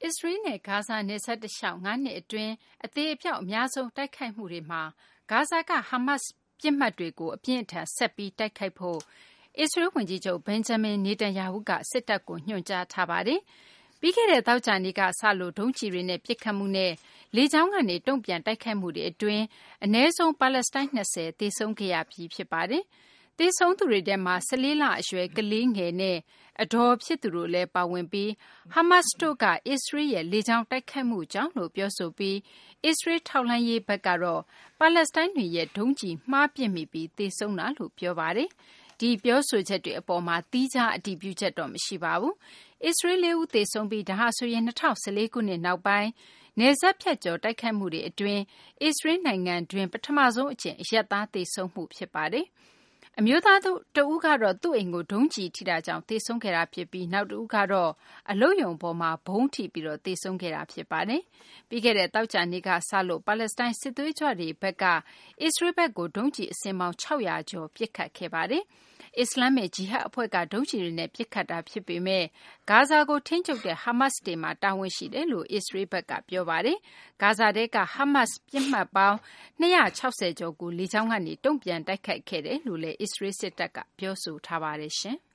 အစ္စရေးနဲ့ဂါဇာနယ်စပ်တလျှောက်5နှစ်အတွင်းအသေအပျောက်အများဆုံးတိုက်ခိုက်မှုတွေမှာဂါဇာကဟာမတ်စ်ပစ်မှတ်တွေကိုအပြင်းအထန်ဆက်ပြီးတိုက်ခိုက်ဖို့အစ္စရေးဝန်ကြီးချုပ်ဘင်ဂျမင်နေတန်ယာဟုကစစ်တပ်ကိုညွှန်ကြားထားပါတယ်။ပြီးခဲ့တဲ့သောကြာနေ့ကစလို့ဒုံးကျည်တွေနဲ့ပစ်ခတ်မှုနဲ့လေကြောင်းကနေတုံ့ပြန်တိုက်ခိုက်မှုတွေအတွင်းအနည်းဆုံးပါလက်စတိုင်း20သေဆုံးခဲ့ရပြီးဖြစ်ပါတယ်။သေဆုံးသူတွေထဲမှာ14လအရွယ်ကလေးငယ်နဲ့အဒေါ်ဖြစ်သူတို့လည်းပါဝင်ပြီးဟာမတ်စ်တို့ကအစ္စရေးရဲ့လေကြောင်းတိုက်ခိုက်မှုကြောင့်လို့ပြောဆိုပြီးအစ္စရေးထောက်လှမ်းရေးဘက်ကတော့ပါလက်စတိုင်းတွေရဲ့ဒုံးကျည်မှားပစ်မိပြီးသေဆုံးတာလို့ပြောပါတယ်။ဒီပြောဆိုချက်တွေအပေါ်မှာသီးခြားအတည်ပြုချက်တော့မရှိပါဘူး။အစ္စရေး4ဦးသေဆုံးပြီးဒါဟာဆိုရင်2014ခုနှစ်နောက်ပိုင်းနယ်စပ်ဖြတ်ကျော်တိုက်ခိုက်မှုတွေအတွင်းအစ္စရေးနိုင်ငံတွင်ပထမဆုံးအကြိမ်အရပ်သားသေဆုံးမှုဖြစ်ပါတယ်။အမျိုးသားတဦးကတော့သူ့အိမ်ကိုဒုံးကျည်ထိတာကြောင့်သေဆုံးခဲ့တာဖြစ်ပြီးနောက်တဦးကတော့အလုပ်ရုံပေါ်မှာဘုံးထိပြီးသေဆုံးခဲ့တာဖြစ်ပါတယ်။ပြီးခဲ့တဲ့သောကြာနေ့ကစလို့ပါလက်စတိုင်းစစ်သွေးကြွတွေဘက်ကအစ္စရေးဘက်ကိုဒုံးကျည်အစင်းပေါင်း600ကျော်ပစ်ခတ်ခဲ့ပါတယ်။အစ္စလာမစ်ဂျီဟတ်အဖွဲ့ကဒုံးကျည်တွေနဲ့ပစ်ခတ်တာဖြစ်ပေမဲ့ဂါဇာကိုထိန်းချုပ်တဲ့ဟာမတ်စ်တွေမှာတာဝန်ရှိတယ်လို့အစ္စရေးဘက်ကပြောပါတယ်။ဂါဇာထဲကဟာမတ်စ်ပစ်မှတ်ပေါင်း260ကျော်ကိုလေကြောင်းကနေတုံ့ပြန်တိုက်ခိုက်ခဲ့တယ်လို့လည်းအစ္စရေးစစ်တပ်ကပြောဆိုထားပါတယ်ရှင်။